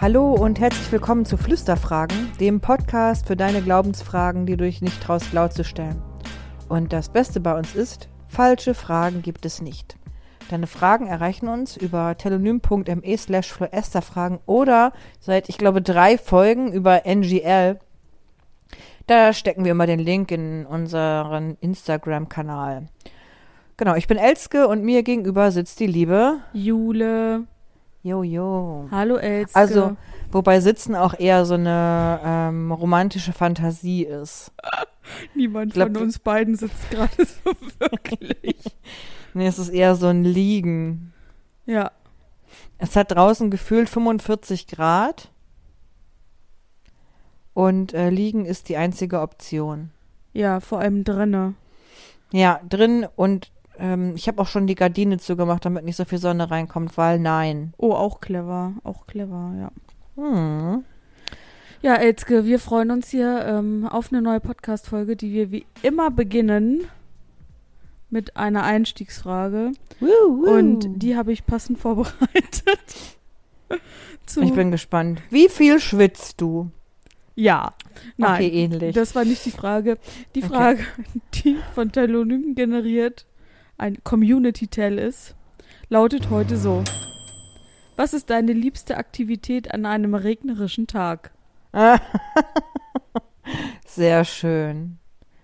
Hallo und herzlich willkommen zu Flüsterfragen, dem Podcast für deine Glaubensfragen, die du dich nicht traust, laut zu stellen. Und das Beste bei uns ist, falsche Fragen gibt es nicht. Deine Fragen erreichen uns über telonym.me/floesterfragen oder seit, ich glaube, 3 Folgen über NGL. Da stecken wir immer den Link in unseren Instagram-Kanal. Genau, ich bin Elske und mir gegenüber sitzt die liebe Jule. Jojo. Hallo Elske. Also, wobei Sitzen auch eher so eine romantische Fantasie ist. Niemand von uns beiden sitzt gerade so wirklich. Nee, es ist eher so ein Liegen. Ja. Es hat draußen gefühlt 45 Grad. Und Liegen ist die einzige Option. Ja, vor allem drinne. Ja, drin und ich habe auch schon die Gardine zugemacht, damit nicht so viel Sonne reinkommt, weil nein. Oh, auch clever, ja. Ja, Elske, wir freuen uns hier auf eine neue Podcast-Folge, die wir wie immer beginnen mit einer Einstiegsfrage. Und die habe ich passend vorbereitet. Ich bin gespannt. Wie viel schwitzt du? Ja. Nein, okay, ähnlich. Das war nicht die Frage. Die Frage, die von Telonym generiert ein Community-Tell ist, lautet heute so. Was ist deine liebste Aktivität an einem regnerischen Tag? Sehr schön.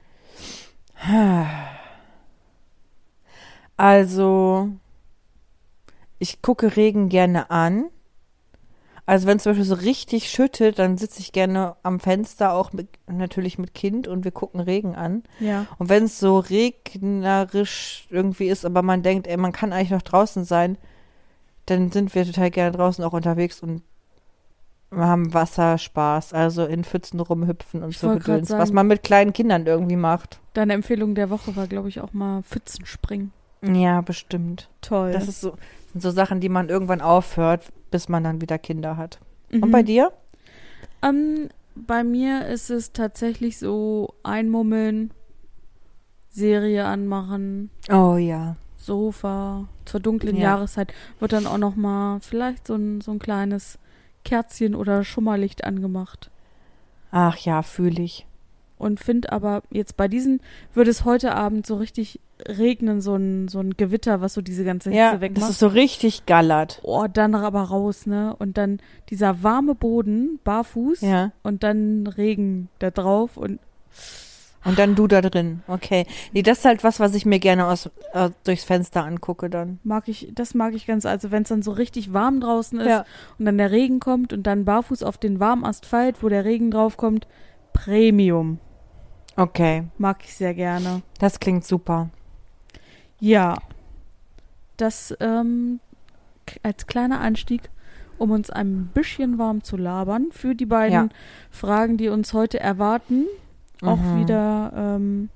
Also, ich gucke Regen gerne an. Also wenn es zum Beispiel so richtig schüttet, dann sitze ich gerne am Fenster, auch natürlich mit Kind und wir gucken Regen an. Ja. Und wenn es so regnerisch irgendwie ist, aber man denkt, ey, man kann eigentlich noch draußen sein, dann sind wir total gerne draußen auch unterwegs und wir haben Wasserspaß, also in Pfützen rumhüpfen und so Gedöns, was man mit kleinen Kindern irgendwie macht. Deine Empfehlung der Woche war, glaube ich, auch mal Pfützenspringen. Ja, bestimmt. Toll. Das sind so Sachen, die man irgendwann aufhört, bis man dann wieder Kinder hat. Und bei dir? Bei mir ist es tatsächlich so einmummeln, Serie anmachen. Oh ja. Sofa. Zur dunklen Jahreszeit wird dann auch noch mal vielleicht so ein kleines Kerzchen oder Schummerlicht angemacht. Ach ja, fühle ich. Und finde aber jetzt bei diesen, würde es heute Abend so richtig regnen, so ein Gewitter, was so diese ganze Hitze wegmacht. Das ist so richtig gallert. Oh, dann aber raus, ne? Und dann dieser warme Boden, barfuß, und dann Regen da drauf und dann du da drin. Okay. Nee, das ist halt was ich mir gerne durchs Fenster angucke dann. Das mag ich ganz, also wenn es dann so richtig warm draußen ist und dann der Regen kommt und dann barfuß auf den warmen Asphalt, wo der Regen drauf kommt, Premium. Okay. Mag ich sehr gerne. Das klingt super. Ja. Das als kleiner Anstieg, um uns ein bisschen warm zu labern für die beiden Fragen, die uns heute erwarten. Auch wieder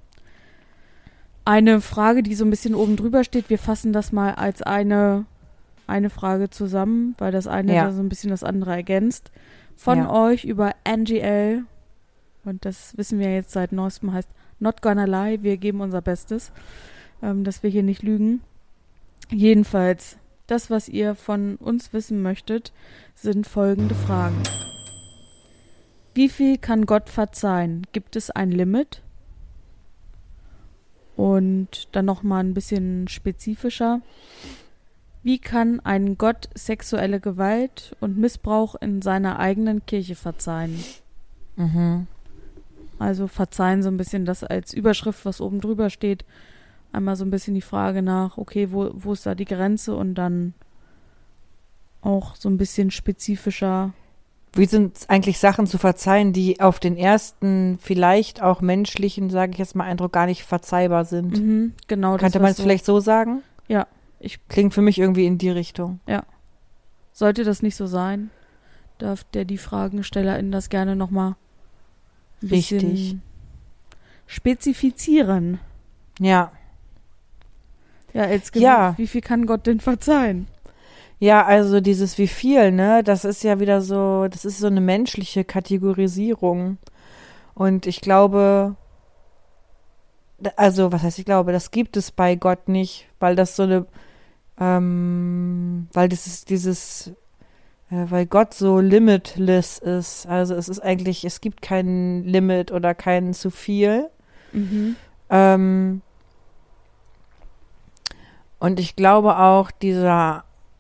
eine Frage, die so ein bisschen oben drüber steht. Wir fassen das mal als eine Frage zusammen, weil das eine da so ein bisschen das andere ergänzt. Von euch über NGL. Und das wissen wir jetzt seit neuestem, heißt Not Gonna Lie. Wir geben unser Bestes, dass wir hier nicht lügen. Jedenfalls, das, was ihr von uns wissen möchtet, sind folgende Fragen. Wie viel kann Gott verzeihen? Gibt es ein Limit? Und dann nochmal ein bisschen spezifischer. Wie kann ein Gott sexuelle Gewalt und Missbrauch in seiner eigenen Kirche verzeihen? Also verzeihen so ein bisschen das als Überschrift, was oben drüber steht. Einmal so ein bisschen die Frage nach, okay, wo ist da die Grenze? Und dann auch so ein bisschen spezifischer. Wie sind eigentlich Sachen zu verzeihen, die auf den ersten vielleicht auch menschlichen, sage ich jetzt mal, Eindruck gar nicht verzeihbar sind? Genau. Könnte man es vielleicht so sagen? Ja. Klingt für mich irgendwie in die Richtung. Ja. Sollte das nicht so sein, darf die FragenstellerInnen das gerne nochmal ein bisschen spezifizieren. Ja. Ja, jetzt wie viel kann Gott denn verzeihen? Ja, also dieses wie viel, ne, das ist ja wieder so, das ist so eine menschliche Kategorisierung. Und ich glaube, also was heißt ich glaube, das gibt es bei Gott nicht, weil das so eine, weil das ist dieses weil Gott so limitless ist. Also es gibt kein Limit oder kein zu viel. Mhm. Und ich glaube auch, dieser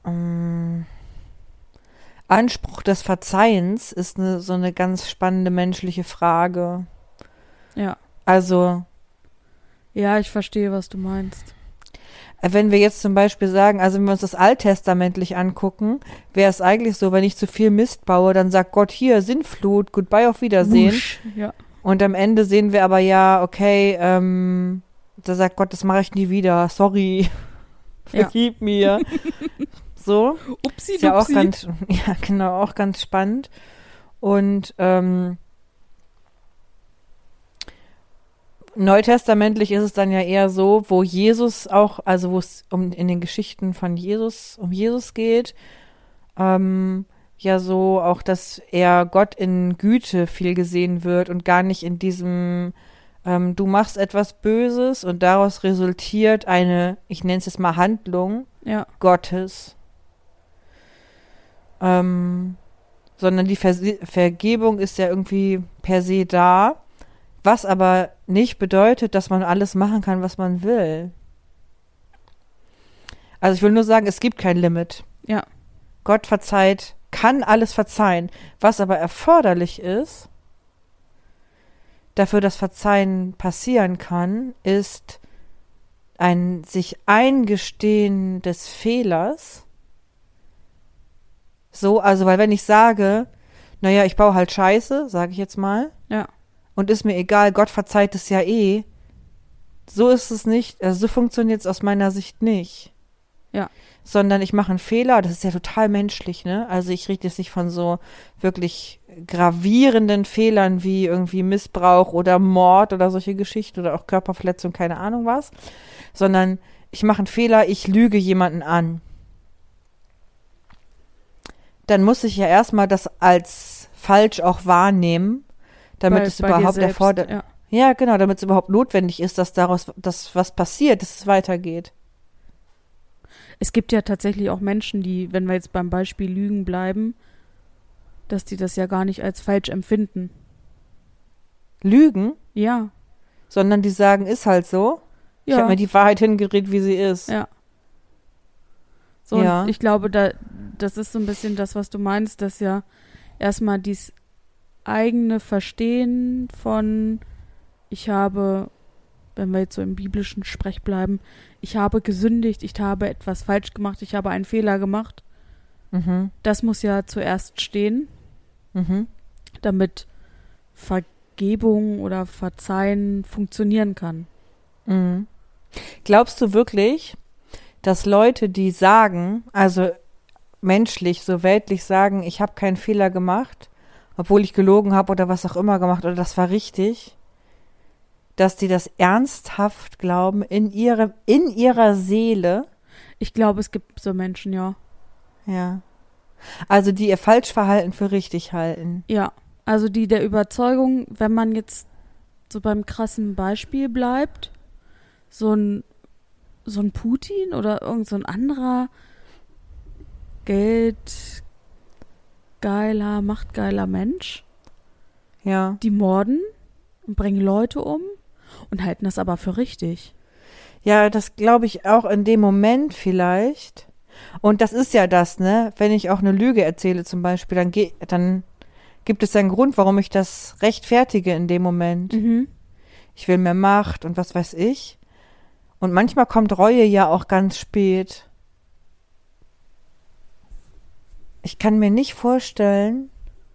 Anspruch des Verzeihens ist so eine ganz spannende menschliche Frage. Ja. Also. Ja, ich verstehe, was du meinst. Wenn wir jetzt zum Beispiel sagen, also wenn wir uns das alttestamentlich angucken, wäre es eigentlich so, wenn ich zu viel Mist baue, dann sagt Gott hier, Sintflut, goodbye, auf Wiedersehen. Wusch, ja. Und am Ende sehen wir aber ja, okay, da sagt Gott, das mache ich nie wieder, sorry, vergib mir. So. Upsi, ist ja auch ganz, ja genau, auch ganz spannend. Und neutestamentlich ist es dann ja eher so, wo Jesus auch, also wo es in den Geschichten von Jesus, um Jesus geht, ja so auch, dass er Gott in Güte viel gesehen wird und gar nicht in diesem, du machst etwas Böses und daraus resultiert eine, ich nenne es jetzt mal Handlung Gottes. Sondern die Vergebung ist ja irgendwie per se da. Was aber nicht bedeutet, dass man alles machen kann, was man will. Also ich will nur sagen, es gibt kein Limit. Ja. Gott verzeiht, kann alles verzeihen. Was aber erforderlich ist, dafür das Verzeihen passieren kann, ist ein sich Eingestehen des Fehlers. So, also weil wenn ich sage, naja, ich baue halt Scheiße, sage ich jetzt mal. Ja. Und ist mir egal, Gott verzeiht es ja eh. So ist es nicht, also so funktioniert es aus meiner Sicht nicht. Ja. Sondern ich mache einen Fehler, das ist ja total menschlich, ne? Also ich rede jetzt nicht von so wirklich gravierenden Fehlern wie irgendwie Missbrauch oder Mord oder solche Geschichten oder auch Körperverletzung, keine Ahnung was. Sondern ich mache einen Fehler, ich lüge jemanden an. Dann muss ich ja erstmal das als falsch auch wahrnehmen, damit es überhaupt erfordert. Ja, genau, damit es überhaupt notwendig ist, dass daraus was passiert, dass es weitergeht. Es gibt ja tatsächlich auch Menschen, die, wenn wir jetzt beim Beispiel Lügen bleiben, dass die das ja gar nicht als falsch empfinden. Lügen? Ja. Sondern die sagen, ist halt so. Ja. Ich habe mir die Wahrheit hingeredet, wie sie ist. Ja. So, ja. Und ich glaube, das ist so ein bisschen das, was du meinst, dass ja erstmal dies eigene Verstehen von, ich habe, wenn wir jetzt so im biblischen Sprech bleiben, ich habe gesündigt, ich habe etwas falsch gemacht, ich habe einen Fehler gemacht. Mhm. Das muss ja zuerst stehen, damit Vergebung oder Verzeihen funktionieren kann. Mhm. Glaubst du wirklich, dass Leute, die sagen, also menschlich, so weltlich sagen, ich habe keinen Fehler gemacht, obwohl ich gelogen habe oder was auch immer gemacht oder das war richtig, dass die das ernsthaft glauben in ihrer Seele? Ich glaube, es gibt so Menschen, ja. Ja. Also die ihr Falschverhalten für richtig halten. Ja, also die der Überzeugung, wenn man jetzt so beim krassen Beispiel bleibt, so ein Putin oder irgend so ein anderer geldgeiler, machtgeiler Mensch, ja, die morden und bringen Leute um und halten das aber für richtig. Ja, das glaube ich auch in dem Moment vielleicht. Und das ist ja das, ne? Wenn ich auch eine Lüge erzähle zum Beispiel, dann gibt es einen Grund, warum ich das rechtfertige in dem Moment. Mhm. Ich will mehr Macht und was weiß ich. Und manchmal kommt Reue ja auch ganz spät. Ich kann mir nicht vorstellen,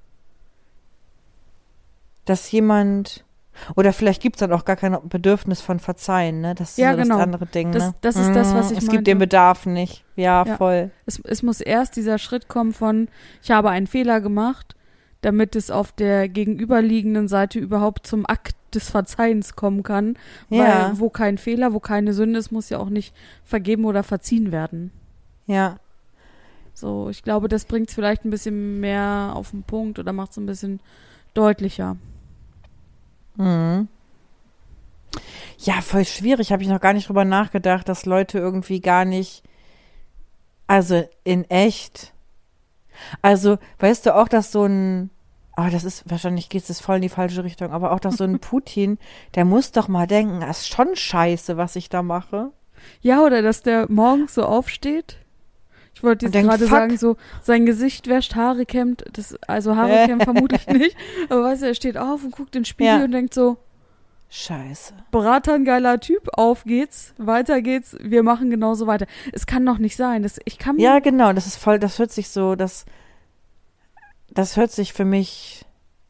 dass jemand, oder vielleicht gibt es dann auch gar kein Bedürfnis von Verzeihen, ne? Das ist ja, so genau. Das andere Ding, ne? Das ist das, was ich meinte. Es meinte. gibt den Bedarf nicht. Ja, voll. Es muss erst dieser Schritt kommen von, ich habe einen Fehler gemacht, damit es auf der gegenüberliegenden Seite überhaupt zum Akt des Verzeihens kommen kann. Weil wo kein Fehler, wo keine Sünde ist, muss ja auch nicht vergeben oder verziehen werden. Ja. So, ich glaube, das bringt es vielleicht ein bisschen mehr auf den Punkt oder macht es ein bisschen deutlicher. Mhm. Ja, voll schwierig. Habe ich noch gar nicht drüber nachgedacht, dass Leute irgendwie gar nicht, also in echt. Also, weißt du auch, dass so ein, das ist, wahrscheinlich geht es voll in die falsche Richtung, aber auch, dass so ein Putin, der muss doch mal denken, das ist schon scheiße, was ich da mache. Ja, oder dass der morgens so aufsteht. Ich wollte jetzt gerade sagen, so sein Gesicht wäscht, Haare kämmt, also Haare kämmt vermutlich nicht, aber weißt du, er steht auf und guckt in den Spiegel und denkt so, scheiße. Berater, ein geiler Typ, auf geht's, weiter geht's, wir machen genauso weiter. Es kann doch nicht sein, Ja, genau, das ist voll, das hört sich so, das hört sich für mich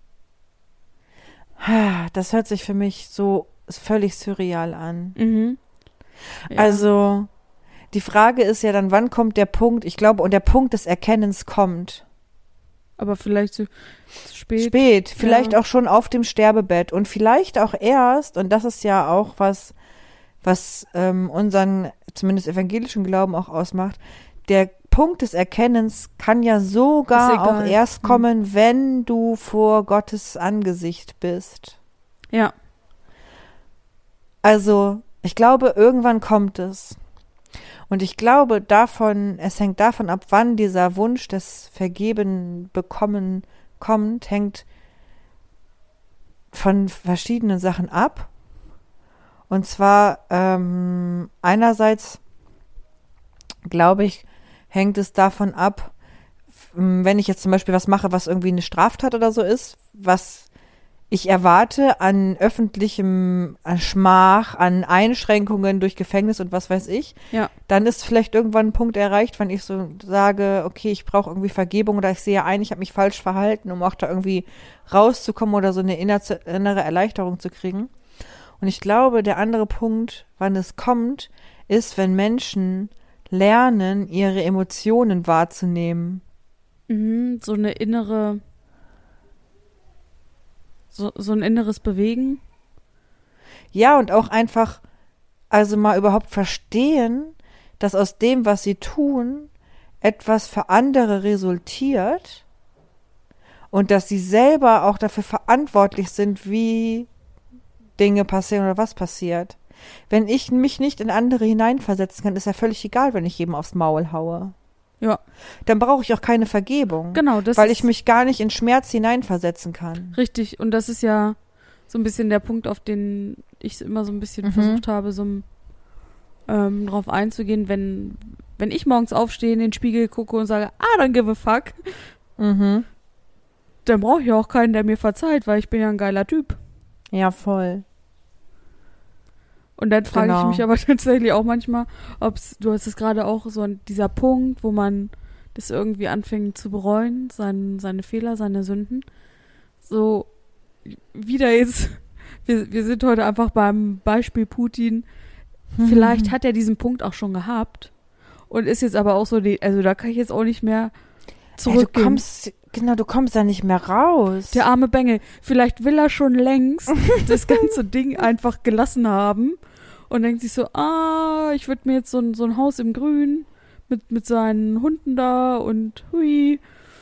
so völlig surreal an. Mhm. Ja. Also, die Frage ist ja dann, wann kommt der Punkt, ich glaube, und der Punkt des Erkennens kommt. Aber vielleicht zu spät. Spät, vielleicht auch schon auf dem Sterbebett und vielleicht auch erst, und das ist ja auch was unseren, zumindest evangelischen Glauben auch ausmacht, der Punkt des Erkennens kann ja sogar auch erst kommen, wenn du vor Gottes Angesicht bist. Ja. Also, ich glaube, irgendwann kommt es. Und ich glaube, es hängt davon ab, wann dieser Wunsch des Vergeben-Bekommen kommt, hängt von verschiedenen Sachen ab. Und zwar einerseits, glaube ich, hängt es davon ab, wenn ich jetzt zum Beispiel was mache, was irgendwie eine Straftat oder so ist, was ich erwarte an öffentlichem Schmach, an Einschränkungen durch Gefängnis und was weiß ich, dann ist vielleicht irgendwann ein Punkt erreicht, wenn ich so sage, okay, ich brauche irgendwie Vergebung oder ich sehe ein, ich habe mich falsch verhalten, um auch da irgendwie rauszukommen oder so eine innere Erleichterung zu kriegen. Und ich glaube, der andere Punkt, wann es kommt, ist, wenn Menschen lernen, ihre Emotionen wahrzunehmen. So eine innere... So ein inneres Bewegen? Ja, und auch einfach, also mal überhaupt verstehen, dass aus dem, was sie tun, etwas für andere resultiert und dass sie selber auch dafür verantwortlich sind, wie Dinge passieren oder was passiert. Wenn ich mich nicht in andere hineinversetzen kann, ist ja völlig egal, wenn ich jedem aufs Maul haue. Ja. Dann brauche ich auch keine Vergebung. Genau, weil ich mich gar nicht in Schmerz hineinversetzen kann. Richtig, und das ist ja so ein bisschen der Punkt, auf den ich immer so ein bisschen versucht habe, so drauf einzugehen, wenn ich morgens aufstehe, in den Spiegel gucke und sage, don't give a fuck, dann brauche ich auch keinen, der mir verzeiht, weil ich bin ja ein geiler Typ. Ja, voll. Und dann frage ich mich aber tatsächlich auch manchmal, du hast es gerade auch so dieser Punkt, wo man das irgendwie anfängt zu bereuen, seine Fehler, seine Sünden. So, wieder jetzt, wir sind heute einfach beim Beispiel Putin. Vielleicht hat er diesen Punkt auch schon gehabt und ist jetzt aber auch so, also da kann ich jetzt auch nicht mehr zurückgehen. Du kommst da nicht mehr raus. Der arme Bengel. Vielleicht will er schon längst das ganze Ding einfach gelassen haben. Und denkt sich so, ich würde mir jetzt so ein Haus im Grün mit seinen Hunden da und hui.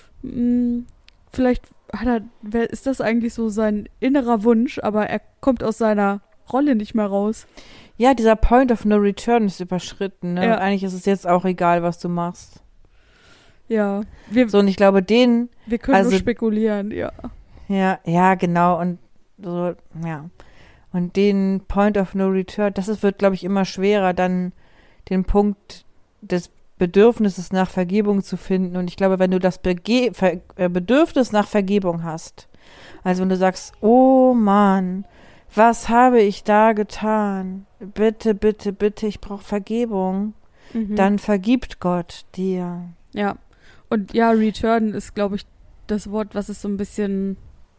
Vielleicht ist das eigentlich so sein innerer Wunsch, aber er kommt aus seiner Rolle nicht mehr raus. Ja, dieser Point of No Return ist überschritten. Ne? Ja. Und eigentlich ist es jetzt auch egal, was du machst. Ja. Und ich glaube, wir können nur spekulieren, ja. Ja, genau. Und so, ja. Und den Point of No Return, wird, glaube ich, immer schwerer, dann den Punkt des Bedürfnisses nach Vergebung zu finden. Und ich glaube, wenn du das Bedürfnis nach Vergebung hast, also wenn du sagst, oh Mann, was habe ich da getan? Bitte, bitte, bitte, ich brauche Vergebung. Dann vergibt Gott dir. Ja. Und ja, Return ist, glaube ich, das Wort, was es so ein bisschen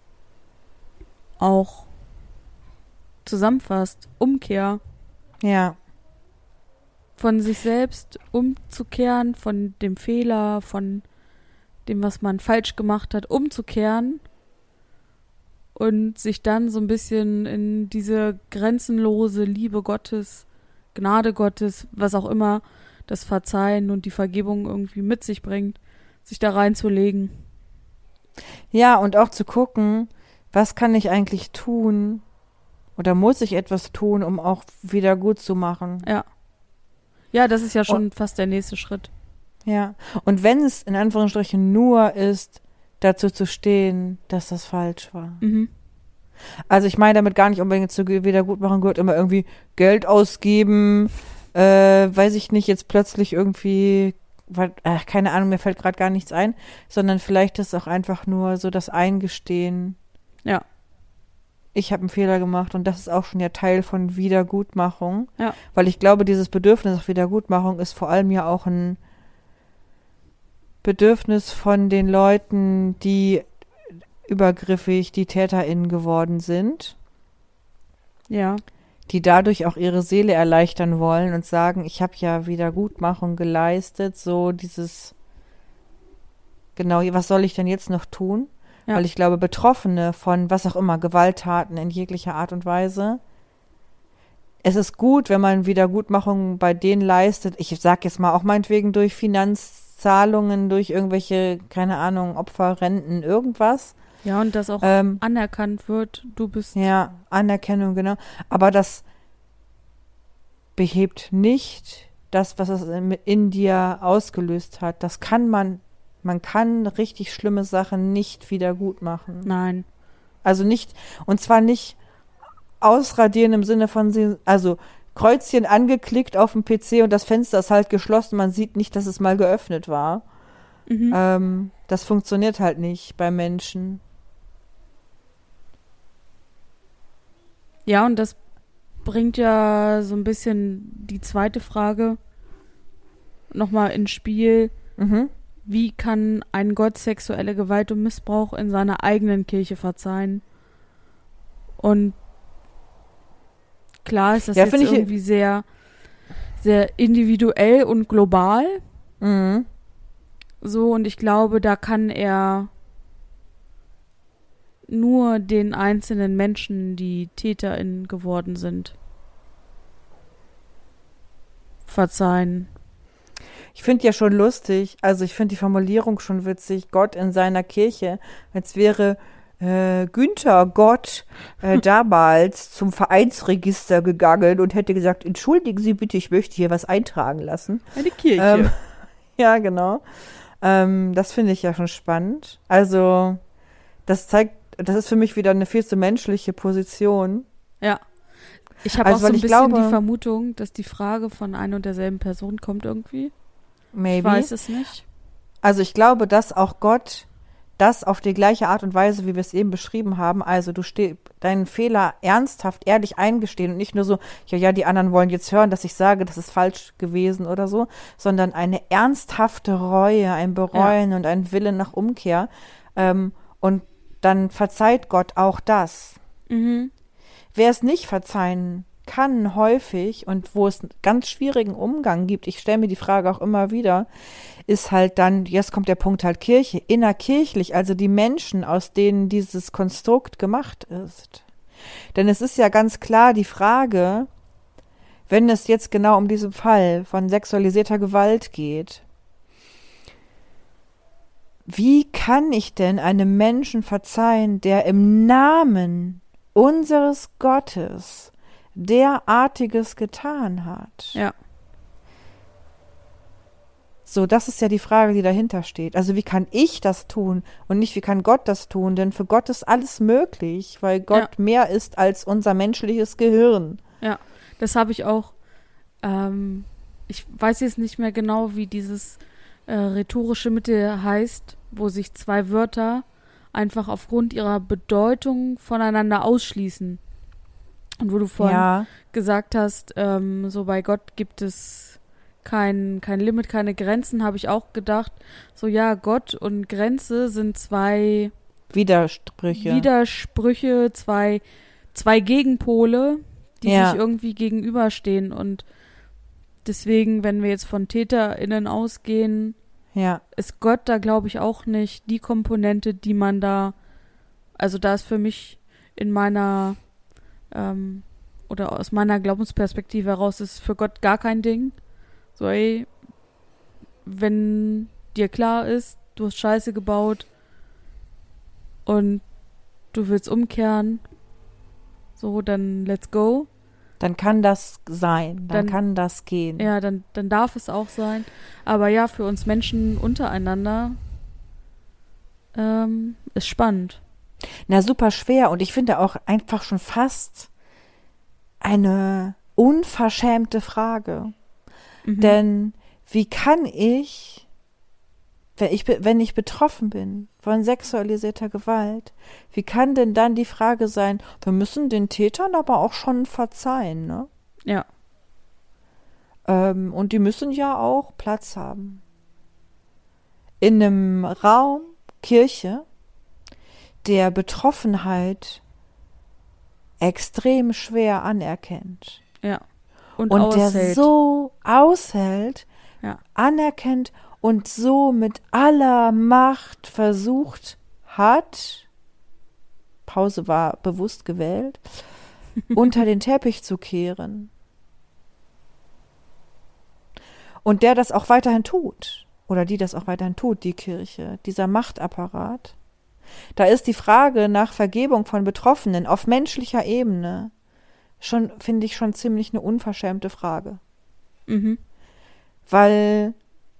auch zusammenfasst. Umkehr. Ja. Von sich selbst umzukehren, von dem Fehler, von dem, was man falsch gemacht hat, umzukehren und sich dann so ein bisschen in diese grenzenlose Liebe Gottes, Gnade Gottes, was auch immer, das Verzeihen und die Vergebung irgendwie mit sich bringt, sich da reinzulegen. Ja, und auch zu gucken, was kann ich eigentlich tun oder muss ich etwas tun, um auch wieder gut zu machen. Ja. Ja, das ist ja schon fast der nächste Schritt. Ja. Und wenn es in Anführungsstrichen nur ist, dazu zu stehen, dass das falsch war. Mhm. Also ich meine damit gar nicht unbedingt zu Wiedergutmachung gehört immer irgendwie Geld ausgeben, weiß ich nicht, jetzt plötzlich irgendwie, keine Ahnung, mir fällt gerade gar nichts ein, sondern vielleicht ist auch einfach nur so das Eingestehen. Ja. Ich habe einen Fehler gemacht und das ist auch schon ja Teil von Wiedergutmachung. Ja. Weil ich glaube, dieses Bedürfnis nach Wiedergutmachung ist vor allem ja auch ein Bedürfnis von den Leuten, die übergriffig die TäterInnen geworden sind. Ja. Die dadurch auch ihre Seele erleichtern wollen und sagen, ich habe ja Wiedergutmachung geleistet, so dieses, genau, was soll ich denn jetzt noch tun? Ja. Weil ich glaube, Betroffene von was auch immer, Gewalttaten in jeglicher Art und Weise, es ist gut, wenn man Wiedergutmachung bei denen leistet, ich sag jetzt mal auch meinetwegen durch Finanzzahlungen, durch irgendwelche, keine Ahnung, Opferrenten, irgendwas. Ja, und dass auch anerkannt wird, du bist. Ja, Anerkennung, genau. Aber das behebt nicht das, was es in dir ausgelöst hat. Das kann man kann richtig schlimme Sachen nicht wieder gut machen. Nein. Also nicht, und zwar nicht ausradieren im Sinne von, also Kreuzchen angeklickt auf dem PC und das Fenster ist halt geschlossen, man sieht nicht, dass es mal geöffnet war. Mhm. Das funktioniert halt nicht bei Menschen. Ja, und das bringt ja so ein bisschen die zweite Frage nochmal ins Spiel. Mhm. Wie kann ein Gott sexuelle Gewalt und Missbrauch in seiner eigenen Kirche verzeihen? Und klar ist das jetzt irgendwie sehr, sehr individuell und global. Mhm. So, und ich glaube, da kann er nur den einzelnen Menschen, die TäterInnen geworden sind, verzeihen. Ich finde ja schon lustig, also ich finde die Formulierung schon witzig, Gott in seiner Kirche, als wäre Günther Gott damals zum Vereinsregister gegangen und hätte gesagt, entschuldigen Sie bitte, ich möchte hier was eintragen lassen. Eine Kirche. Ja, genau. Das finde ich ja schon spannend. Also, das ist für mich wieder eine viel zu menschliche Position. Ja. Ich habe auch so ein bisschen die Vermutung, dass die Frage von einer und derselben Person kommt irgendwie. Maybe. Ich weiß es nicht. Also ich glaube, dass auch Gott das auf die gleiche Art und Weise, wie wir es eben beschrieben haben, also du deinen Fehler ernsthaft, ehrlich eingestehen und nicht nur so, ja, die anderen wollen jetzt hören, dass ich sage, das ist falsch gewesen oder so, sondern eine ernsthafte Reue, ein Bereuen und ein Wille nach Umkehr. Und dann verzeiht Gott auch das. Mhm. Wer es nicht verzeihen kann, häufig, und wo es einen ganz schwierigen Umgang gibt, ich stelle mir die Frage auch immer wieder, ist halt dann, jetzt kommt der Punkt halt Kirche, innerkirchlich, also die Menschen, aus denen dieses Konstrukt gemacht ist. Denn es ist ja ganz klar die Frage, wenn es jetzt genau um diesen Fall von sexualisierter Gewalt geht, wie kann ich denn einem Menschen verzeihen, der im Namen unseres Gottes derartiges getan hat? Ja. So, das ist ja die Frage, die dahinter steht. Also wie kann ich das tun und nicht wie kann Gott das tun? Denn für Gott ist alles möglich, weil Gott mehr ist als unser menschliches Gehirn. Ja, das habe ich auch. Ich weiß jetzt nicht mehr genau, wie dieses rhetorische Mittel heißt, wo sich zwei Wörter einfach aufgrund ihrer Bedeutung voneinander ausschließen. Und wo du vorhin gesagt hast, so bei Gott gibt es kein Limit, keine Grenzen, habe ich auch gedacht, so ja, Gott und Grenze sind zwei Widersprüche, zwei Gegenpole, die sich irgendwie gegenüberstehen. Und deswegen, wenn wir jetzt von TäterInnen ausgehen, ist Gott da, glaube ich, auch nicht die Komponente, die man da, also da ist für mich in meiner oder aus meiner Glaubensperspektive heraus ist für Gott gar kein Ding. So, ey, wenn dir klar ist, du hast Scheiße gebaut und du willst umkehren, so, dann let's go. dann kann das sein, dann kann das gehen. Ja, dann darf es auch sein. Aber ja, für uns Menschen untereinander ist spannend. Na, super schwer. Und ich finde auch einfach schon fast eine unverschämte Frage. Denn wie kann ich, wenn ich betroffen bin von sexualisierter Gewalt, wie kann denn dann die Frage sein, wir müssen den Tätern aber auch schon verzeihen, ne? Ja. Und die müssen ja auch Platz haben. In einem Raum, Kirche, der Betroffenheit extrem schwer anerkennt. Ja. Und aushält. Der so aushält, anerkennt und so mit aller Macht versucht hat, Pause war bewusst gewählt, unter den Teppich zu kehren. Und der das auch weiterhin tut, oder die das auch weiterhin tut, die Kirche, dieser Machtapparat. Da ist die Frage nach Vergebung von Betroffenen auf menschlicher Ebene schon, finde ich, schon ziemlich eine unverschämte Frage. Weil,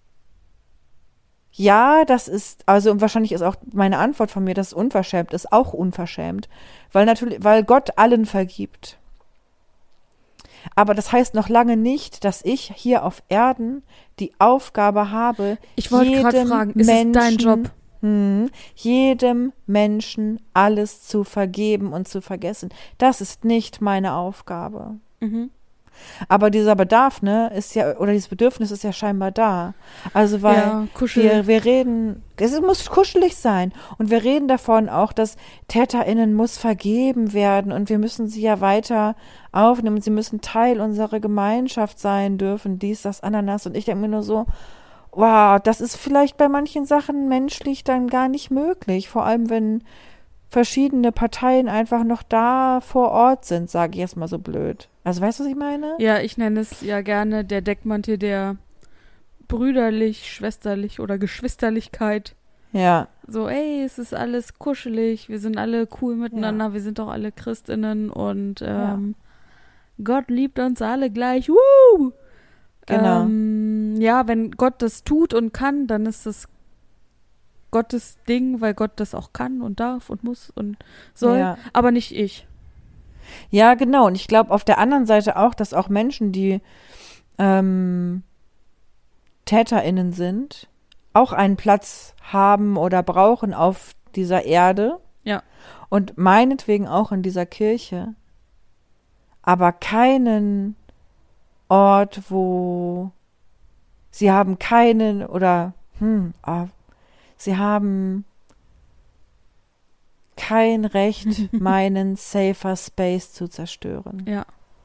ja, das ist, also und wahrscheinlich ist auch meine Antwort von mir, dass es unverschämt ist, auch unverschämt. Weil Gott allen vergibt. Aber das heißt noch lange nicht, dass ich hier auf Erden die Aufgabe habe, ich wollte gerade fragen, ist es dein Job? Jedem Menschen alles zu vergeben und zu vergessen. Das ist nicht meine Aufgabe. Aber dieser Bedarf, ne, ist ja, oder dieses Bedürfnis ist ja scheinbar da. Also, weil wir reden, es muss kuschelig sein. Und wir reden davon auch, dass TäterInnen muss vergeben werden und wir müssen sie ja weiter aufnehmen und sie müssen Teil unserer Gemeinschaft sein dürfen, dies, das, Ananas. Und ich denke mir nur so, wow, das ist vielleicht bei manchen Sachen menschlich dann gar nicht möglich. Vor allem, wenn verschiedene Parteien einfach noch da vor Ort sind, sage ich jetzt mal so blöd. Also weißt du, was ich meine? Ja, ich nenne es ja gerne der Deckmantel der brüderlich, schwesterlich oder Geschwisterlichkeit. Ja. So, ey, es ist alles kuschelig, wir sind alle cool miteinander, wir sind doch alle Christinnen und Gott liebt uns alle gleich. Woo! Genau. Ja, wenn Gott das tut und kann, dann ist das Gottes Ding, weil Gott das auch kann und darf und muss und soll, aber nicht ich. Ja, genau. Und ich glaube auf der anderen Seite auch, dass auch Menschen, die TäterInnen sind, auch einen Platz haben oder brauchen auf dieser Erde. Ja. Und meinetwegen auch in dieser Kirche. Aber keinen Ort, wo sie haben keinen oder sie haben kein Recht, meinen safer Space zu zerstören. Ja.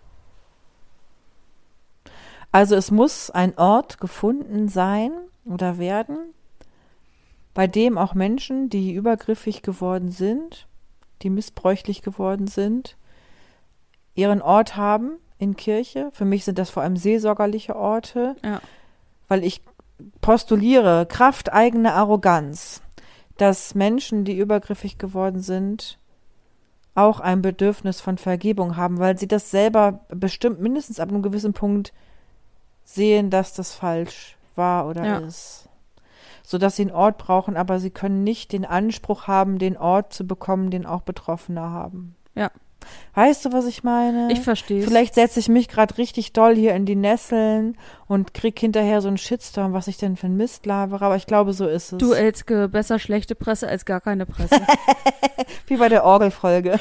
Also es muss ein Ort gefunden sein oder werden, bei dem auch Menschen, die übergriffig geworden sind, die missbräuchlich geworden sind, ihren Ort haben in Kirche. Für mich sind das vor allem seelsorgerliche Orte, weil ich postuliere, Kraft eigener Arroganz, dass Menschen, die übergriffig geworden sind, auch ein Bedürfnis von Vergebung haben, weil sie das selber bestimmt mindestens ab einem gewissen Punkt sehen, dass das falsch war oder ist. Sodass sie einen Ort brauchen, aber sie können nicht den Anspruch haben, den Ort zu bekommen, den auch Betroffene haben. Ja. Weißt du, was ich meine? Ich verstehe. Vielleicht setze ich mich gerade richtig doll hier in die Nesseln und krieg hinterher so einen Shitstorm, was ich denn für ein Mist labere, aber ich glaube, so ist es. Du, Elske, besser schlechte Presse als gar keine Presse. Wie bei der Orgelfolge.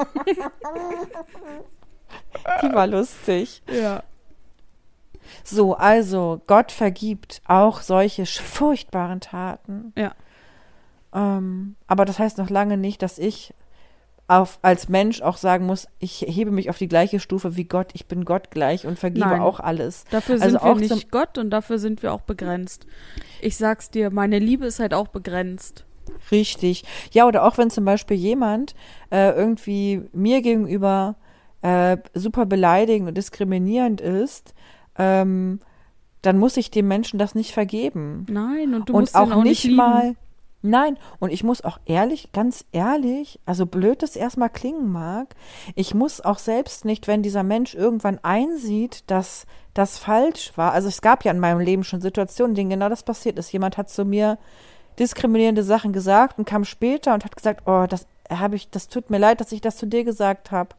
Die war lustig. Ja. So, also, Gott vergibt auch solche furchtbaren Taten. Ja. Aber das heißt noch lange nicht, dass ich als Mensch auch sagen muss, ich hebe mich auf die gleiche Stufe wie Gott, ich bin Gott gleich und vergebe auch alles. Dafür sind wir nicht Gott und dafür sind wir auch begrenzt. Ich sag's dir, meine Liebe ist halt auch begrenzt. Richtig. Ja, oder auch wenn zum Beispiel jemand irgendwie mir gegenüber super beleidigend und diskriminierend ist, dann muss ich dem Menschen das nicht vergeben. Nein, und du und musst ihn auch nicht lieben. Nein, und ich muss auch ehrlich, ganz ehrlich, also blöd es erstmal klingen mag, ich muss auch selbst nicht, wenn dieser Mensch irgendwann einsieht, dass das falsch war. Also es gab ja in meinem Leben schon Situationen, in denen genau das passiert ist. Jemand hat zu mir diskriminierende Sachen gesagt und kam später und hat gesagt, oh, das tut mir leid, dass ich das zu dir gesagt habe.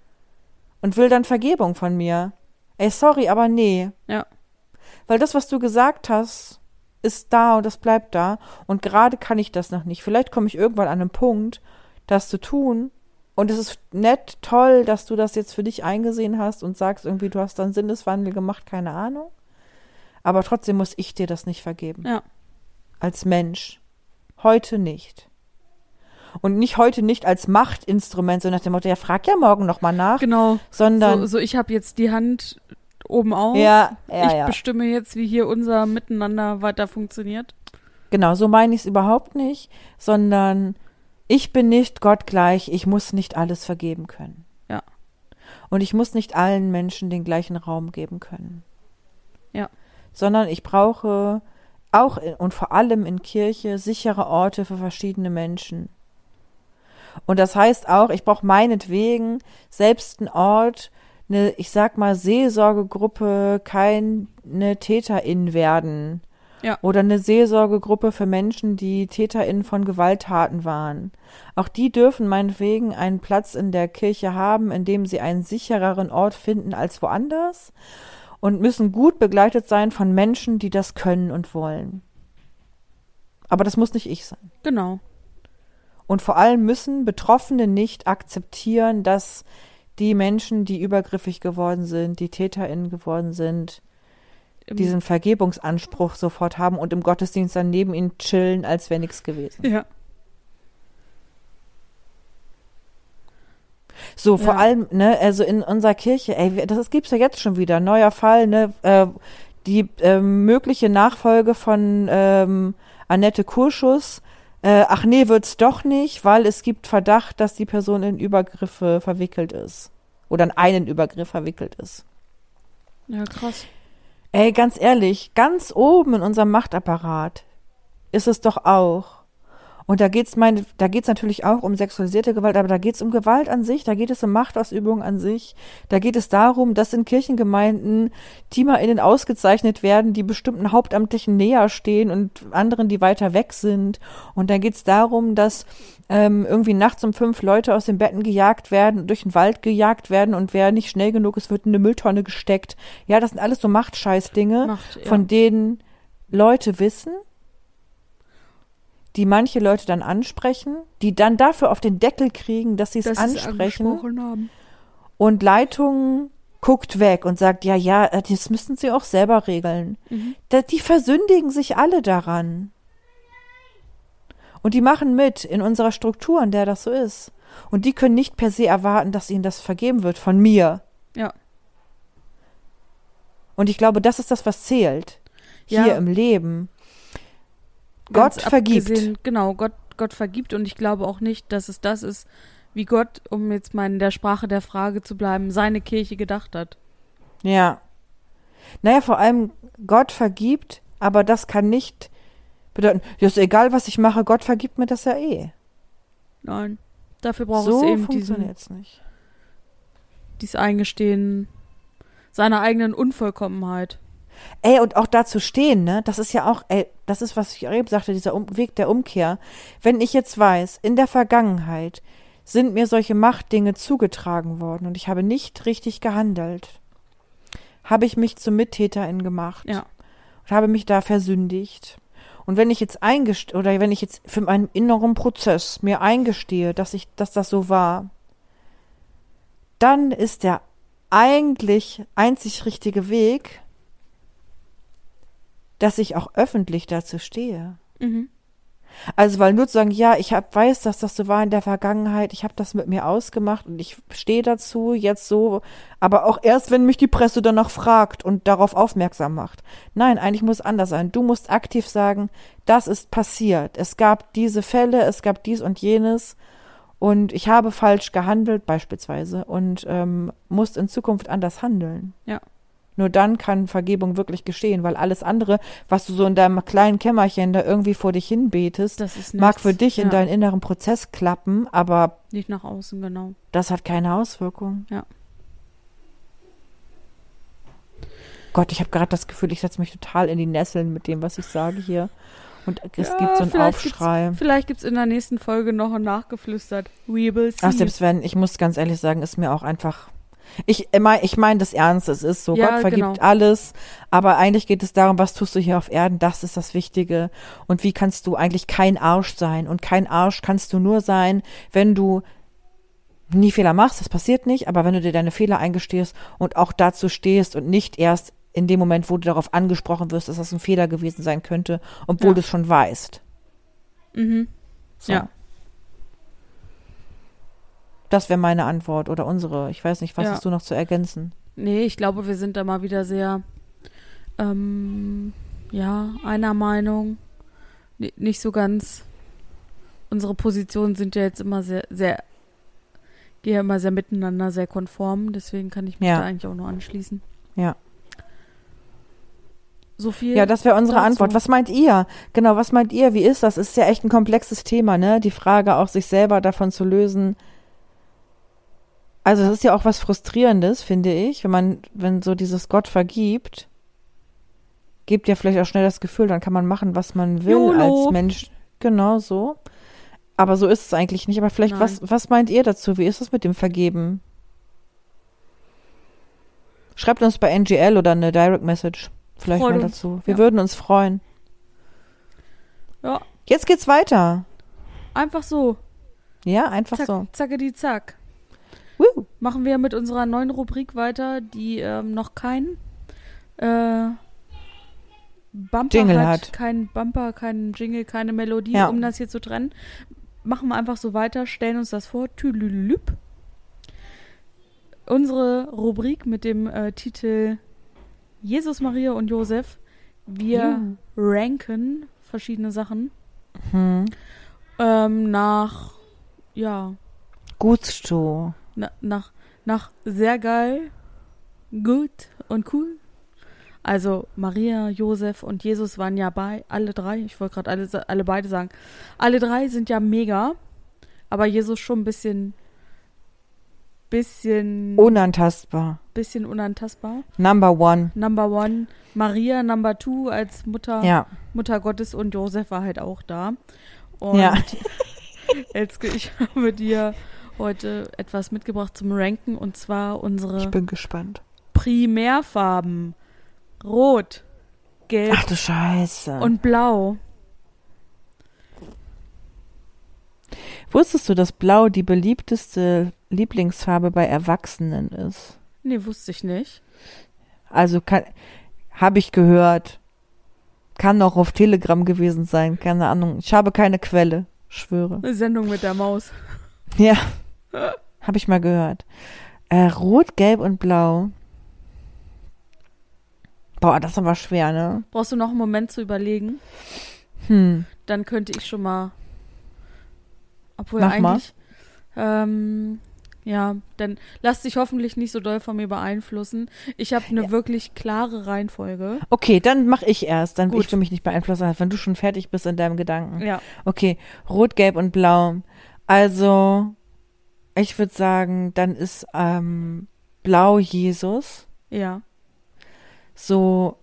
Und will dann Vergebung von mir. Ey, sorry, aber nee. Ja. Weil das, was du gesagt hast, ist da und das bleibt da. Und gerade kann ich das noch nicht. Vielleicht komme ich irgendwann an einen Punkt, das zu tun. Und es ist nett, toll, dass du das jetzt für dich eingesehen hast und sagst irgendwie, du hast dann Sinneswandel gemacht, keine Ahnung. Aber trotzdem muss ich dir das nicht vergeben. Ja. Als Mensch. Heute nicht. Und nicht heute nicht als Machtinstrument, so nach dem Motto, ja, frag ja morgen nochmal nach. Genau. Sondern. So ich habe jetzt die Hand oben auf. Ja, ich bestimme jetzt, wie hier unser Miteinander weiter funktioniert. Genau, so meine ich es überhaupt nicht, sondern ich bin nicht Gott gleich, ich muss nicht alles vergeben können. Ja. Und ich muss nicht allen Menschen den gleichen Raum geben können. Ja. Sondern ich brauche auch und vor allem in Kirche sichere Orte für verschiedene Menschen. Und das heißt auch, ich brauche meinetwegen selbst einen Ort, ich sag mal, Seelsorgegruppe, keine TäterInnen werden. Ja. Oder eine Seelsorgegruppe für Menschen, die TäterInnen von Gewalttaten waren. Auch die dürfen meinetwegen einen Platz in der Kirche haben, in dem sie einen sichereren Ort finden als woanders und müssen gut begleitet sein von Menschen, die das können und wollen. Aber das muss nicht ich sein. Genau. Und vor allem müssen Betroffene nicht akzeptieren, dass die Menschen, die übergriffig geworden sind, die TäterInnen geworden sind, diesen Vergebungsanspruch sofort haben und im Gottesdienst dann neben ihnen chillen, als wäre nichts gewesen. Ja. So, vor allem, ne, also in unserer Kirche, ey, das gibt's ja jetzt schon wieder, neuer Fall, ne, die mögliche Nachfolge von Annette Kurschus, ach nee, wird's doch nicht, weil es gibt Verdacht, dass die Person in Übergriffe verwickelt ist. Oder in einen Übergriff verwickelt ist. Ja, krass. Ey, ganz ehrlich, ganz oben in unserem Machtapparat ist es doch auch. Und da geht's natürlich auch um sexualisierte Gewalt, aber da geht's um Gewalt an sich, da geht es um Machtausübung an sich, da geht es darum, dass in Kirchengemeinden TeamerInnen ausgezeichnet werden, die bestimmten Hauptamtlichen näher stehen und anderen, die weiter weg sind. Und dann geht's darum, dass irgendwie nachts um 5 Leute aus den Betten gejagt werden, durch den Wald gejagt werden und wer nicht schnell genug ist, wird in eine Mülltonne gesteckt. Ja, das sind alles so Machtscheißdinge, von denen Leute wissen, die manche Leute dann ansprechen, die dann dafür auf den Deckel kriegen, dass sie es ansprechen. Haben. Und Leitung guckt weg und sagt, ja, das müssen sie auch selber regeln. Mhm. Die versündigen sich alle daran. Und die machen mit in unserer Struktur, in der das so ist. Und die können nicht per se erwarten, dass ihnen das vergeben wird von mir. Ja. Und ich glaube, das ist das, was zählt. Hier im Leben. Gott vergibt. Genau, Gott vergibt und ich glaube auch nicht, dass es das ist, wie Gott, um jetzt mal in der Sprache der Frage zu bleiben, seine Kirche gedacht hat. Ja. Naja, vor allem Gott vergibt, aber das kann nicht bedeuten, ja, ist egal, was ich mache, Gott vergibt mir das ja eh. Nein, dafür braucht so es eben funktioniert's nicht. Dieses Eingestehen seiner eigenen Unvollkommenheit. Ey, und auch dazu stehen, ne, das ist ja auch, das ist, was ich eben sagte, dieser Weg der Umkehr. Wenn ich jetzt weiß, in der Vergangenheit sind mir solche Machtdinge zugetragen worden und ich habe nicht richtig gehandelt, habe ich mich zum Mittäterin gemacht und habe mich da versündigt. Und wenn ich jetzt wenn ich jetzt für meinen inneren Prozess mir eingestehe, dass das so war, dann ist der eigentlich einzig richtige Weg, dass ich auch öffentlich dazu stehe. Mhm. Also, weil nur zu sagen, ja, ich weiß, dass das so war in der Vergangenheit, ich habe das mit mir ausgemacht und ich stehe dazu jetzt so, aber auch erst, wenn mich die Presse danach fragt und darauf aufmerksam macht. Nein, eigentlich muss es anders sein. Du musst aktiv sagen, das ist passiert. Es gab diese Fälle, es gab dies und jenes und ich habe falsch gehandelt beispielsweise und muss in Zukunft anders handeln. Ja. Nur dann kann Vergebung wirklich geschehen, weil alles andere, was du so in deinem kleinen Kämmerchen da irgendwie vor dich hin betest, mag für dich in deinen inneren Prozess klappen, aber nicht nach außen, genau. Das hat keine Auswirkung. Ja. Gott, ich habe gerade das Gefühl, ich setze mich total in die Nesseln mit dem, was ich sage hier. Und es gibt so einen Aufschrei. Vielleicht gibt es in der nächsten Folge noch ein nachgeflüstert. We will see. Ach, selbst wenn, ich muss ganz ehrlich sagen, ist mir auch einfach... Ich meine das ernst, es ist so, Gott vergibt alles, aber eigentlich geht es darum, was tust du hier auf Erden, das ist das Wichtige. Und wie kannst du eigentlich kein Arsch sein? Und kein Arsch kannst du nur sein, wenn du nie Fehler machst, das passiert nicht, aber wenn du dir deine Fehler eingestehst und auch dazu stehst und nicht erst in dem Moment, wo du darauf angesprochen wirst, dass das ein Fehler gewesen sein könnte, obwohl du es schon weißt. Mhm. So. Ja. Das wäre meine Antwort oder unsere. Ich weiß nicht, was hast du noch zu ergänzen? Nee, ich glaube, wir sind da mal wieder sehr, einer Meinung. Nicht so ganz. Unsere Positionen sind ja jetzt immer gehen ja immer sehr miteinander, sehr konform. Deswegen kann ich mich da eigentlich auch nur anschließen. Ja. So viel. Ja, das wäre unsere Antwort. Was meint ihr? Genau, was meint ihr? Wie ist das? Ist ja echt ein komplexes Thema, ne? Die Frage auch, sich selber davon zu lösen. Also es ist ja auch was Frustrierendes, finde ich, wenn so dieses Gott vergibt, gibt ja vielleicht auch schnell das Gefühl, dann kann man machen, was man will YOLO. Als Mensch. Genau so. Aber so ist es eigentlich nicht. Aber vielleicht, was meint ihr dazu? Wie ist es mit dem Vergeben? Schreibt uns bei NGL oder eine Direct Message vielleicht mal dazu. Wir würden uns freuen. Ja. Jetzt geht's weiter. Einfach so. Ja, einfach zack, so. Zackedi zack. Machen wir mit unserer neuen Rubrik weiter, die noch kein Bumper Jingle hat. Kein Bumper, kein Jingle, keine Melodie, um das hier zu trennen. Machen wir einfach so weiter, stellen uns das vor. Tüdelülüp. Unsere Rubrik mit dem Titel Jesus, Maria und Josef. Wir ranken verschiedene Sachen. Nach, Gusto. Nach sehr geil, gut und cool. Also Maria, Josef und Jesus waren ja alle drei. Ich wollte gerade alle beide sagen. Alle drei sind ja mega, aber Jesus schon ein bisschen unantastbar. Bisschen unantastbar. Number one. Maria Number 2 als Mutter Gottes und Josef war halt auch da. Und Elske, ich habe dir heute etwas mitgebracht zum Ranken und zwar unsere Ich bin gespannt. Primärfarben. Rot, Gelb Ach du Scheiße. und Blau. Wusstest du, dass Blau die beliebteste Lieblingsfarbe bei Erwachsenen ist? Nee, wusste ich nicht. Also habe ich gehört. Kann auch auf Telegram gewesen sein, keine Ahnung. Ich habe keine Quelle, schwöre. Eine Sendung mit der Maus. Ja, habe ich mal gehört. Rot, Gelb und Blau. Boah, das ist aber schwer, ne? Brauchst du noch einen Moment zu überlegen? Dann könnte ich schon mal. Obwohl Mach eigentlich. Dann lass dich hoffentlich nicht so doll von mir beeinflussen. Ich habe eine wirklich klare Reihenfolge. Okay, dann mache ich erst. Dann ich will mich nicht beeinflussen, wenn du schon fertig bist in deinem Gedanken. Ja. Okay, Rot, Gelb und Blau. Also, ich würde sagen, dann ist Blau Jesus. Ja. So,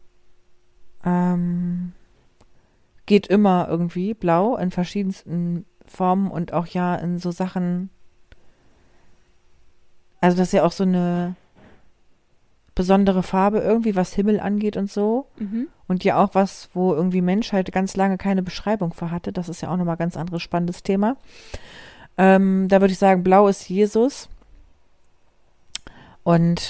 geht immer irgendwie blau in verschiedensten Formen und auch in so Sachen. Also das ist ja auch so eine besondere Farbe irgendwie, was Himmel angeht und so. Und ja auch was, wo irgendwie Menschheit ganz lange keine Beschreibung für hatte. Das ist ja auch nochmal ein ganz anderes spannendes Thema. Da würde ich sagen, Blau ist Jesus. Und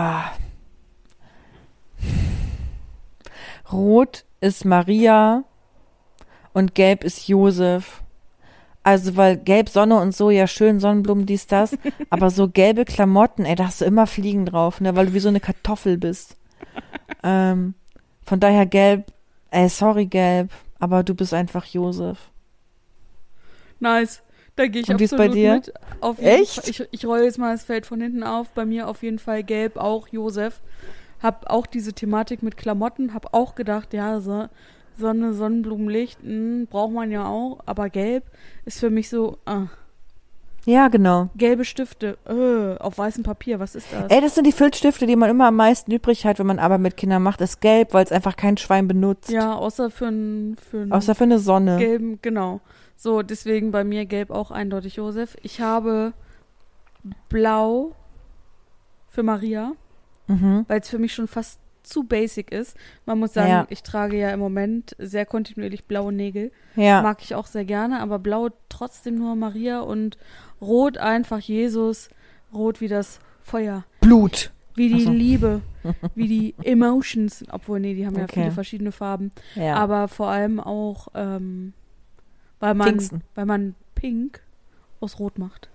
Rot ist Maria und Gelb ist Josef. Also, weil Gelb, Sonne und so, ja schön, Sonnenblumen, dies, das, aber so gelbe Klamotten, da hast du immer Fliegen drauf, ne, weil du wie so eine Kartoffel bist. Von daher Gelb, sorry Gelb, aber du bist einfach Josef. Nice, da gehe ich und absolut bei dir? mit. Echt? Ich rolle jetzt mal das Feld von hinten auf, bei mir auf jeden Fall Gelb, auch Josef. Hab auch diese Thematik mit Klamotten, hab auch gedacht, ja, Sonne, Sonnenblumenlicht, braucht man ja auch, aber gelb ist für mich so, Ja, genau. Gelbe Stifte, auf weißem Papier, was ist das? Ey, das sind die Filzstifte, die man immer am meisten übrig hat, wenn man Arbeit mit Kindern macht, ist gelb, weil es einfach kein Schwein benutzt. Ja, außer für eine Sonne. Gelben, genau. So, deswegen bei mir gelb auch eindeutig Josef. Ich habe blau für Maria, weil es für mich schon fast zu basic ist. Man muss sagen, ich trage ja im Moment sehr kontinuierlich blaue Nägel. Ja. Mag ich auch sehr gerne, aber blau trotzdem nur Maria und rot einfach Jesus, rot wie das Feuer. Blut. Wie die Liebe, wie die Emotions, obwohl, nee, die haben ja viele verschiedene Farben. Ja. Aber vor allem auch, weil man Pink aus Rot macht.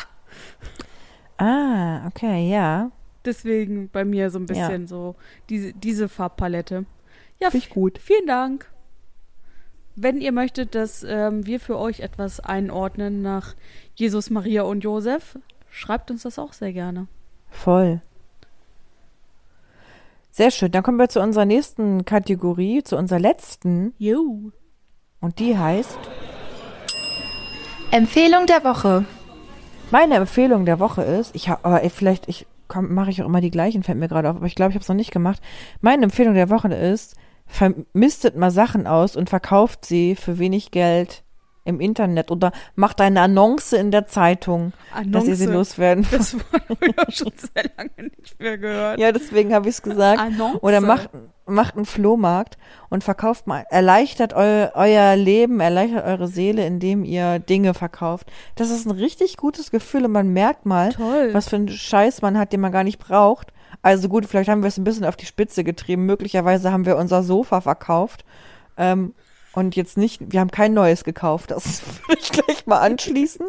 Okay, ja. Deswegen bei mir so ein bisschen so diese Farbpalette. Ja, finde ich gut. Vielen Dank. Wenn ihr möchtet, dass wir für euch etwas einordnen nach Jesus, Maria und Josef, schreibt uns das auch sehr gerne. Voll. Sehr schön. Dann kommen wir zu unserer nächsten Kategorie, zu unserer letzten. Jo. Und die heißt Empfehlung der Woche. Meine Empfehlung der Woche ist, mache ich auch immer die gleichen, fällt mir gerade auf, aber ich glaube, ich habe es noch nicht gemacht. Meine Empfehlung der Woche ist, vermistet mal Sachen aus und verkauft sie für wenig Geld im Internet oder macht eine Annonce in der Zeitung, dass ihr sie loswerden. Das habe ich auch schon sehr lange nicht mehr gehört. Ja, deswegen habe ich es gesagt. Annonce. Oder macht einen Flohmarkt und verkauft mal, erleichtert euer Leben, erleichtert eure Seele, indem ihr Dinge verkauft. Das ist ein richtig gutes Gefühl und man merkt mal, was für einen Scheiß man hat, den man gar nicht braucht. Also gut, vielleicht haben wir es ein bisschen auf die Spitze getrieben. Möglicherweise haben wir unser Sofa verkauft. Und jetzt nicht, wir haben kein neues gekauft. Das würde ich gleich mal anschließen.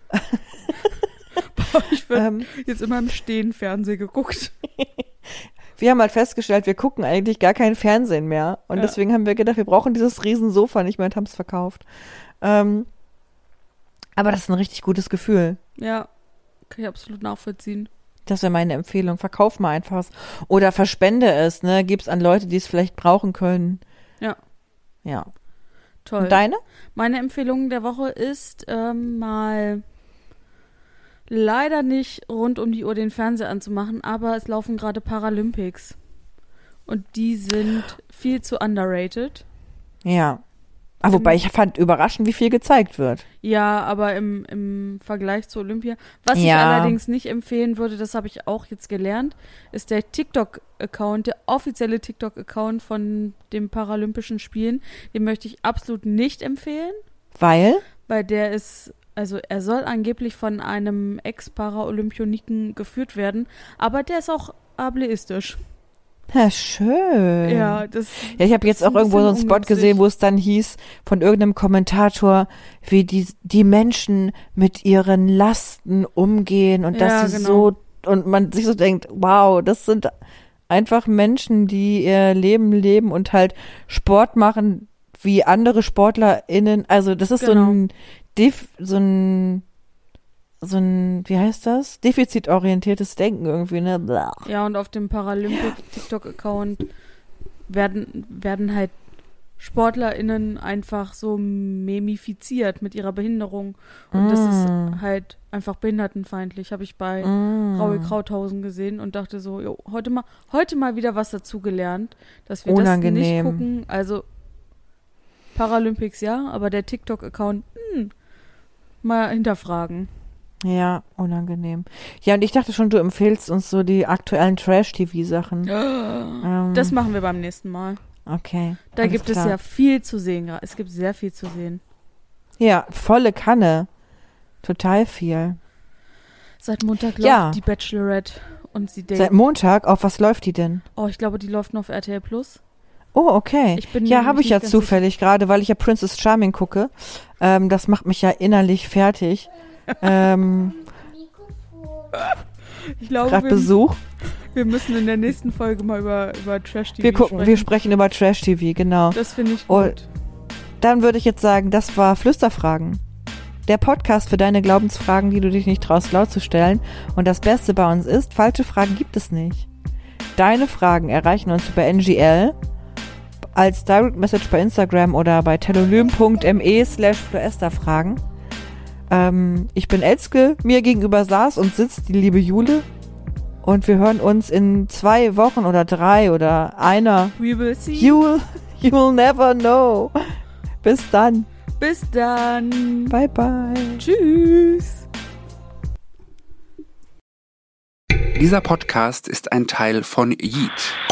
Ich würde jetzt immer im Stehen Fernsehen geguckt. Wir haben halt festgestellt, wir gucken eigentlich gar kein Fernsehen mehr. Und deswegen haben wir gedacht, wir brauchen dieses Riesensofa nicht mehr und haben es verkauft. Aber das ist ein richtig gutes Gefühl. Ja, kann ich absolut nachvollziehen. Das wäre meine Empfehlung. Verkauf mal einfach was. Oder verspende es, ne? Gib's an Leute, die es vielleicht brauchen können. Ja. Toll. Und deine? Meine Empfehlung der Woche ist, mal leider nicht rund um die Uhr den Fernseher anzumachen, aber es laufen gerade Paralympics. Und die sind viel zu underrated. Ja. Aber wobei ich fand überraschend, wie viel gezeigt wird. Ja, aber im Vergleich zu Olympia. Was ich allerdings nicht empfehlen würde, das habe ich auch jetzt gelernt, ist der TikTok-Account, der offizielle TikTok-Account von den Paralympischen Spielen. Den möchte ich absolut nicht empfehlen. Weil? Weil der ist, also er soll angeblich von einem Ex-Paralympioniken geführt werden, aber der ist auch ableistisch. Ja, schön. Ja, ich habe jetzt auch irgendwo so einen Spot gesehen, wo es dann hieß von irgendeinem Kommentator, wie die Menschen mit ihren Lasten umgehen und dass sie so, und man sich so denkt, wow, das sind einfach Menschen, die ihr Leben leben und halt Sport machen wie andere SportlerInnen. Also das ist so ein wie heißt das? Defizitorientiertes Denken irgendwie, ne? Blah. Ja, und auf dem Paralympic-TikTok-Account werden halt SportlerInnen einfach so memifiziert mit ihrer Behinderung. Und das ist halt einfach behindertenfeindlich. Habe ich bei Raul Krauthausen gesehen und dachte so, jo, heute mal wieder was dazugelernt, dass wir das nicht gucken. Also Paralympics ja, aber der TikTok-Account mal hinterfragen. Ja, unangenehm. Ja, und ich dachte schon, du empfehlst uns so die aktuellen Trash-TV-Sachen. Das machen wir beim nächsten Mal. Okay. Da gibt es ja viel zu sehen. Es gibt sehr viel zu sehen. Ja, volle Kanne. Total viel. Seit Montag läuft die Bachelorette und sie denkt. Seit Montag? Auf was läuft die denn? Oh, ich glaube, die läuft nur auf RTL Plus. Oh, okay. Habe ich ja zufällig gerade, weil ich ja Princess Charming gucke. Das macht mich ja innerlich fertig. Ich glaube, gerade Besuch. Wir müssen in der nächsten Folge mal über Trash-TV sprechen. Wir sprechen über Trash-TV, genau. Das finde ich gut. Und dann würde ich jetzt sagen, das war Flüsterfragen. Der Podcast für deine Glaubensfragen, die du dich nicht traust, laut zu stellen. Und das Beste bei uns ist, falsche Fragen gibt es nicht. Deine Fragen erreichen uns über NGL als Direct Message bei Instagram oder bei telonym.me/Floesterfragen. Ich bin Elske, mir gegenüber saß und sitzt die liebe Jule. Und wir hören uns in 2 Wochen oder 3 oder einer. We will see. You'll never know. Bis dann. Bis dann. Bye, bye. Tschüss. Dieser Podcast ist ein Teil von Yeet.